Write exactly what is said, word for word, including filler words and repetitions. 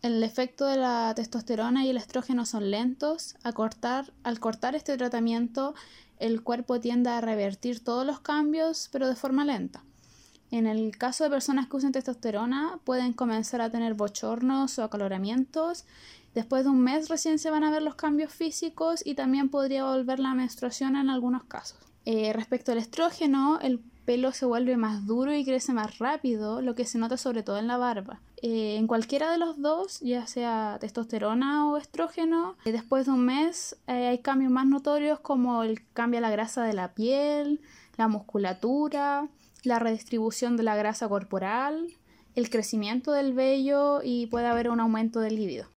El efecto de la testosterona y el estrógeno son lentos. A cortar, al cortar este tratamiento, el cuerpo tiende a revertir todos los cambios, pero de forma lenta. En el caso de personas que usan testosterona, pueden comenzar a tener bochornos o acaloramientos. Después de un mes recién se van a ver los cambios físicos y también podría volver la menstruación en algunos casos. Eh, respecto al estrógeno, el pelo se vuelve más duro y crece más rápido, lo que se nota sobre todo en la barba. Eh, en cualquiera de los dos, ya sea testosterona o estrógeno, eh, después de un mes eh, hay cambios más notorios como el cambia la grasa de la piel, la musculatura, la redistribución de la grasa corporal, el crecimiento del vello y puede haber un aumento del líbido.